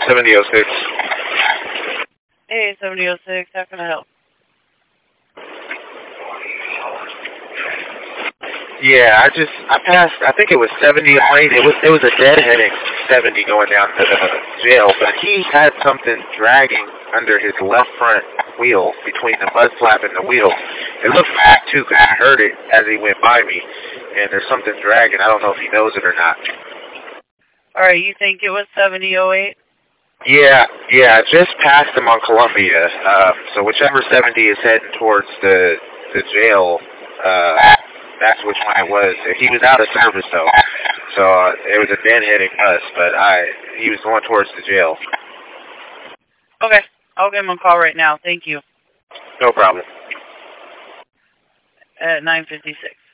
7006. Hey, 7006, how can I help? Yeah, I passed, I think it was 70 lane. It was a deadheading 70 going down to the jail, but he had something dragging under his left front wheel between the mud flap and the wheel. It looked bad too, because I heard it as he went by me, and there's something dragging. I don't know if he knows it or not. Alright, you think it was 7008? Yeah, I just passed him on Columbia, so whichever 70 is heading towards the jail, that's which one it was. He was out of service though, so it was a deadheading us, but he was going towards the jail. Okay, I'll give him a call right now. Thank you. No problem. At 9:56.